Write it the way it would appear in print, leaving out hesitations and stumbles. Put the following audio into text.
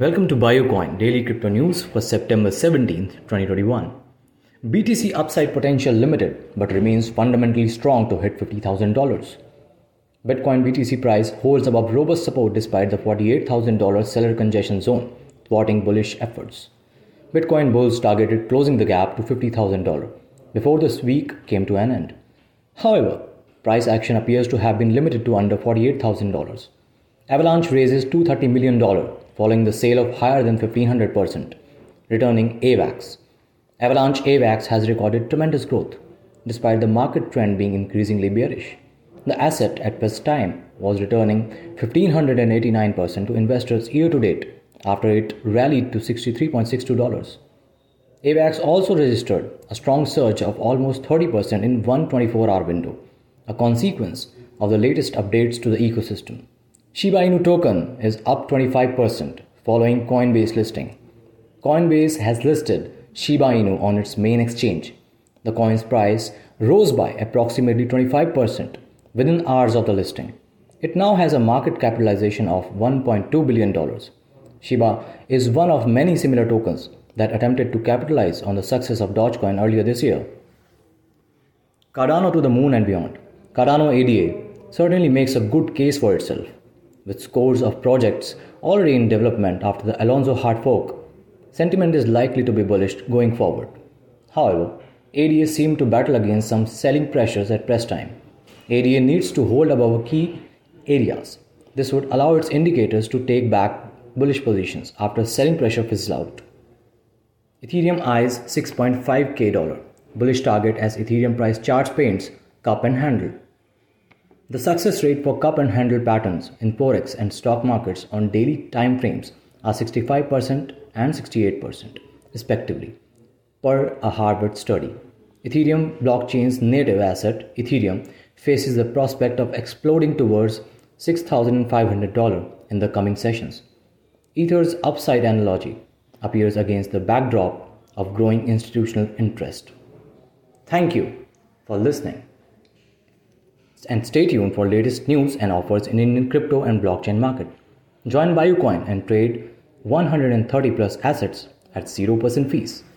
Welcome to BioCoin Daily Crypto News for September 17th, 2021. BTC upside potential limited but remains fundamentally strong to hit $50,000. Bitcoin BTC price holds above robust support despite the $48,000 seller congestion zone, thwarting bullish efforts. Bitcoin bulls targeted closing the gap to $50,000 before this week came to an end. However, price action appears to have been limited to under $48,000. Avalanche raises $230 million following the sale of higher than 1500%, returning AVAX. Avalanche AVAX has recorded tremendous growth, despite the market trend being increasingly bearish. The asset at best time was returning 1589% to investors year to date after it rallied to $63.62. AVAX also registered a strong surge of almost 30% in one 24-hour window, a consequence of the latest updates to the ecosystem. Shiba Inu token is up 25% following Coinbase listing. Coinbase has listed Shiba Inu on its main exchange. The coin's price rose by approximately 25% within hours of the listing. It now has a market capitalization of $1.2 billion. Shiba is one of many similar tokens that attempted to capitalize on the success of Dogecoin earlier this year. Cardano to the moon and beyond. Cardano ADA certainly makes a good case for itself. With scores of projects already in development after the Alonzo hard fork, sentiment is likely to be bullish going forward. However, ADA seemed to battle against some selling pressures at press time. ADA needs to hold above key areas. This would allow its indicators to take back bullish positions after selling pressure fizzles out. Ethereum eyes $6.5K bullish target as Ethereum price charts paints cup and handle. The success rate for cup and handle patterns in Forex and stock markets on daily time frames are 65% and 68%, respectively, per a Harvard study. Ethereum blockchain's native asset, Ethereum, faces the prospect of exploding towards $6,500 in the coming sessions. Ether's upside analogy appears against the backdrop of growing institutional interest. Thank you for listening. And stay tuned for latest news and offers in Indian crypto and blockchain market. Join BioCoin and trade 130 plus assets at 0% fees.